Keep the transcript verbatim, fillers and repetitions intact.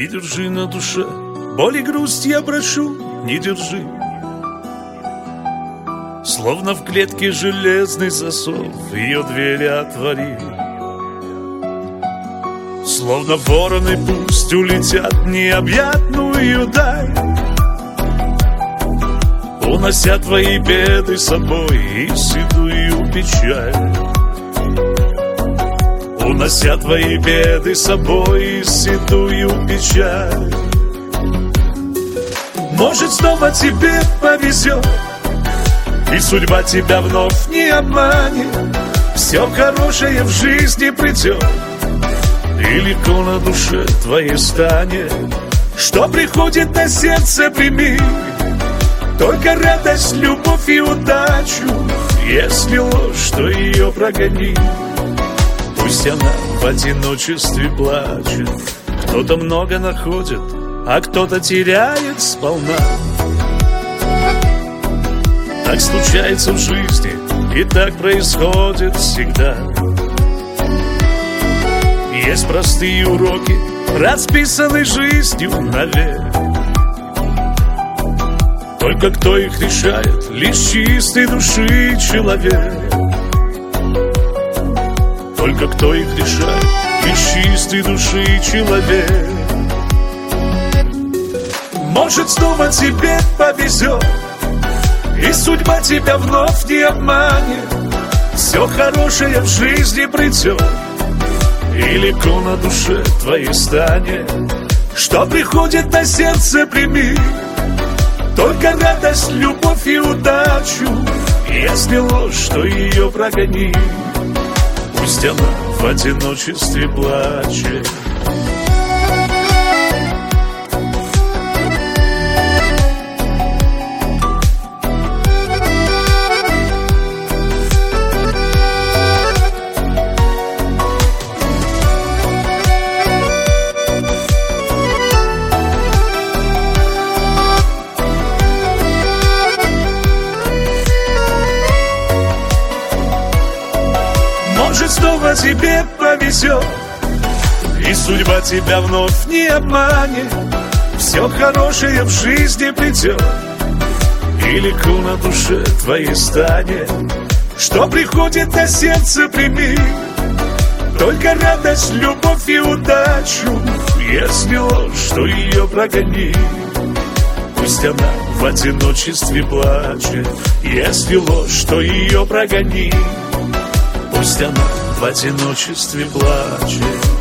не держи на душе боль и грусть, я прошу, не держи. Словно в клетке железный засов, ее двери отвори. Словно вороны пусть улетят в необъятную даль, унося твои беды с собой и седую печаль. Унося твои беды с собой и седую печаль. Может, снова тебе повезет, и судьба тебя вновь не обманет. Все хорошее в жизни придет, и легко на душе твоей станет. Что приходит на сердце, прими, только радость, любовь и удачу. Если ложь, то ее прогони. Пусть она в одиночестве плачет. Кто-то много находит, а кто-то теряет сполна. Так случается в жизни, и так происходит всегда. Есть простые уроки, расписаны жизнью навек. Только кто их решает, лишь чистой души человек. Только кто их решает, лишь чистой души человек. Может, снова тебе повезет, и судьба тебя вновь не обманет. Все хорошее в жизни придет, и легко на душе твоей станет. Что приходит на сердце, прими, только радость, любовь и удачу. Если ложь, то ее прогони. Пусть она в одиночестве плачет. Может, снова тебе повезет, и судьба тебя вновь не обманет. Все хорошее в жизни придет, и легко на душе твоей станет. Что приходит на сердце, прими, только радость, любовь и удачу. Если ложь, то ее прогони. Пусть она в одиночестве плачет. Если ложь, то ее прогони. Пусть она в одиночестве плачет.